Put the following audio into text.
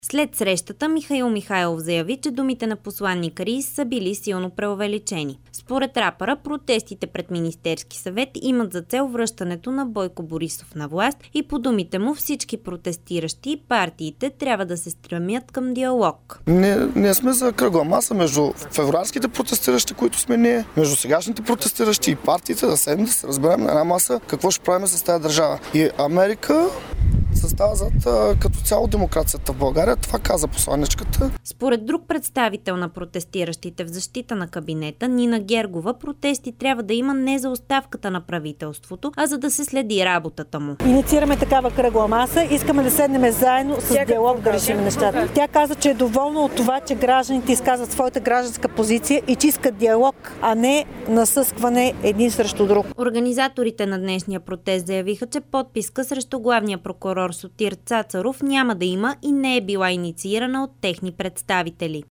След срещата Михаил Михайлов заяви, че думите на посланника Рийс са били силно преувеличени. Според рапъра, протестите пред Министерски съвет имат за цел връщането на Бойко Борисов на власт и по думите му всички протестиращи и партиите трябва да се стремят към диалог. Ние сме за кръгла маса между февруарските протестиращи, които сме ние, между сегашните протестиращи и партиите, да седнем да се разберем на една маса какво ще правим с тази държава. И Америка състава зад като цяло демокрацията в България. Това каза посланичката. Според друг представител на протестиращите в защита на кабинета, Нина Гергова, протести трябва да има не за оставката на правителството, а за да се следи работата му. Инициираме такава кръгла маса, искаме да седнем заедно с диалог да решим нещата. Тя каза, че е доволна от това, че гражданите изказват своята гражданска позиция и че искат диалог, а не насъскване един срещу друг. Организаторите на днешния протест заявиха, че подписка срещу главния прокурор Сотир Цацаров няма да има и не е била инициирана от техни представители.